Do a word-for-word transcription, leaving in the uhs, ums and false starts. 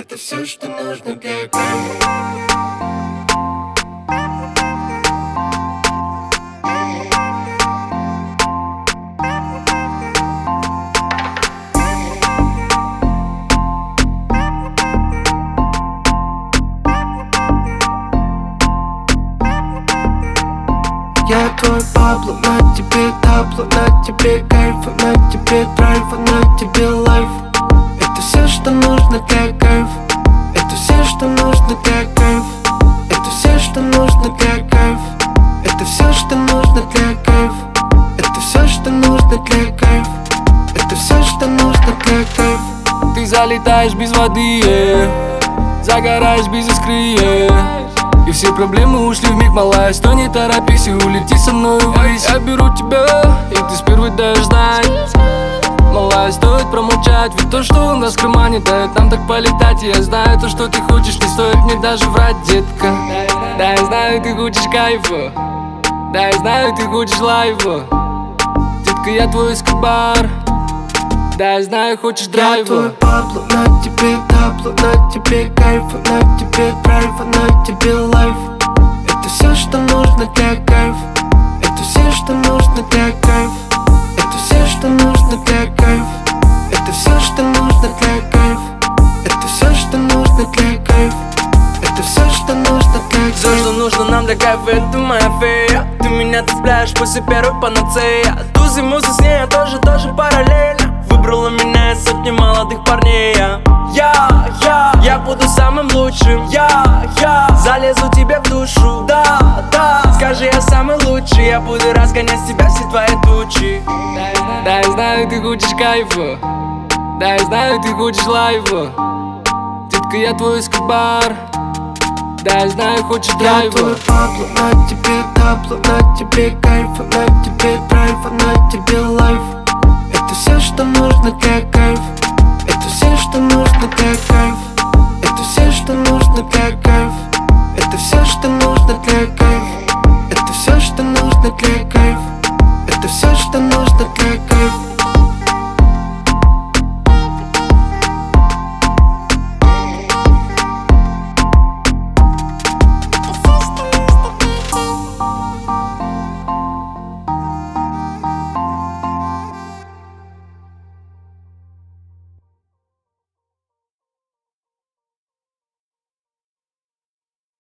Это все, что нужно для кайфа. Я твой Пабло, на тебе табло, на тебе кайфа, на тебе драйва, на тебе лайф. Это все, что нужно для кайфа. Это все, что нужно для кайфа. Это все, что нужно для кайфа. Это все, что нужно для кайфа. Это все, что нужно для кайфа. Это все, что нужно для кайфа. Ты залетаешь без воды, yeah. Загораешь без искры, yeah. И все проблемы ушли вмиг, малая, стой, не торопись и улети со мной ввысь. Я беру тебя, и ты сперва даешь знать. Малая, стоит промолчать, ведь то, что у нас в кармане, дает нам так полетать. И я знаю то, что ты хочешь, не стоит мне даже врать, детка. Да, я знаю, ты хочешь кайфа. Да, я знаю, ты хочешь лайфа. Детка, я твой Эскобар. Да, я знаю, хочешь драйва. Я твой Пабло, на тебе табло, на тебе кайфа, на тебе драйва, на тебе лайф. Это все, что нужно для кайфа. Это все, что нужно для кайфа. Это все, что нужно для кайфа. Это все, что нужно для кайфа. Это все, что нужно для кайфа. Это все, что нужно для кайфа. Все, что нужно нам для кайфа, это моя фея. Ты меня цепляешь после первой панацея. Ту зиму с ней я тоже, тоже параллельно. Выбрала меня из сотни молодых парней. Я, я, я, я буду самым лучшим. Я, я, залезу тебе в душу. Да, да, скажи, я самый лучший. Я буду разгонять с тебя все твои тучи. Да, я знаю, ты хочешь кайфа. Да, я знаю, ты хочешь лайфа. Детка, я твой Эскобар. Да, я знаю, хочешь драйва. Я твой Пабло, на тебе табло, на тебе кайфа, на тебе драйва, на тебе лайф. Это все, что нужно для кайфа. Это все, что нужно для кайфа. Это все, что нужно для кайфа. Это все, что нужно для кайфа. Это все, что нужно для кайфа. Это все, что нужно для кайфа.